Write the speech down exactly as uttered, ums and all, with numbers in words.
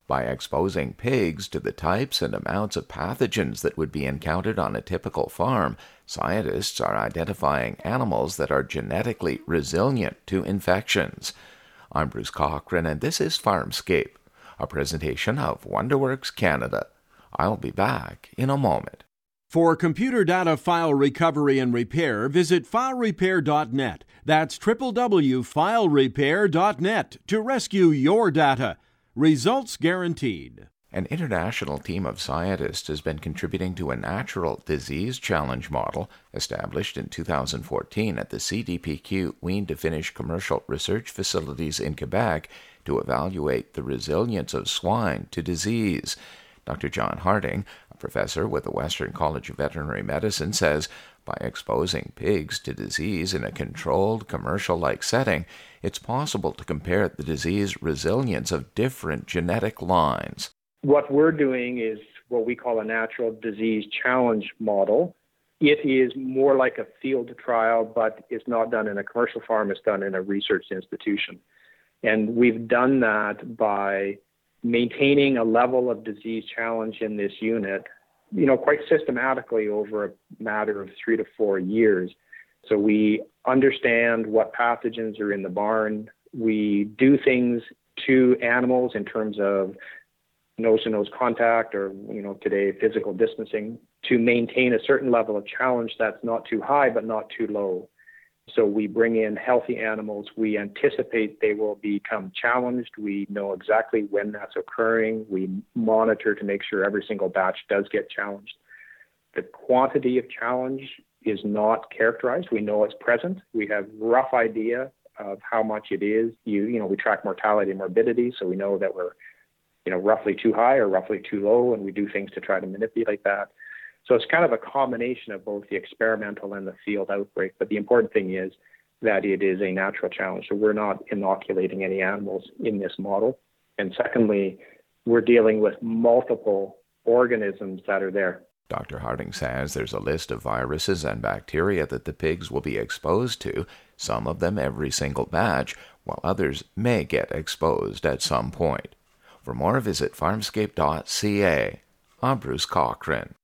By exposing pigs to the types and amounts of pathogens that would be encountered on a typical farm, scientists are identifying animals that are genetically resilient to infections. I'm Bruce Cochran, and this is Farmscape, a presentation of WonderWorks Canada. I'll be back in a moment. For computer data file recovery and repair, visit file repair dot net. That's w w w dot file repair dot net to rescue your data. Results guaranteed. An international team of scientists has been contributing to a natural disease challenge model established in two thousand fourteen at the C D P Q Wean to Finish commercial research facilities in Quebec to evaluate the resilience of swine to disease. Doctor John Harding, a professor with the Western College of Veterinary Medicine, says by exposing pigs to disease in a controlled, commercial-like setting, it's possible to compare the disease resilience of different genetic lines. What we're doing is what we call a natural disease challenge model. It is more like a field trial, but it's not done in a commercial farm, it's done in a research institution. And we've done that by maintaining a level of disease challenge in this unit, you know, quite systematically over a matter of three to four years. So we understand what pathogens are in the barn. We do things to animals in terms of nose-to-nose contact or, you know, today physical distancing to maintain a certain level of challenge that's not too high but not too low. So we bring in healthy animals. We anticipate they will become challenged. We know exactly when that's occurring. We monitor to make sure every single batch does get challenged. The quantity of challenge is not characterized. We know it's present. We have a rough idea of how much it is. You, you know, we track mortality and morbidity, so we know that we're, you know, roughly too high or roughly too low, and we do things to try to manipulate that. So it's kind of a combination of both the experimental and the field outbreak. But the important thing is that it is a natural challenge. So we're not inoculating any animals in this model. And secondly, we're dealing with multiple organisms that are there. Doctor Harding says there's a list of viruses and bacteria that the pigs will be exposed to, some of them every single batch, while others may get exposed at some point. For more, visit farmscape dot c a. I'm Bruce Cochran.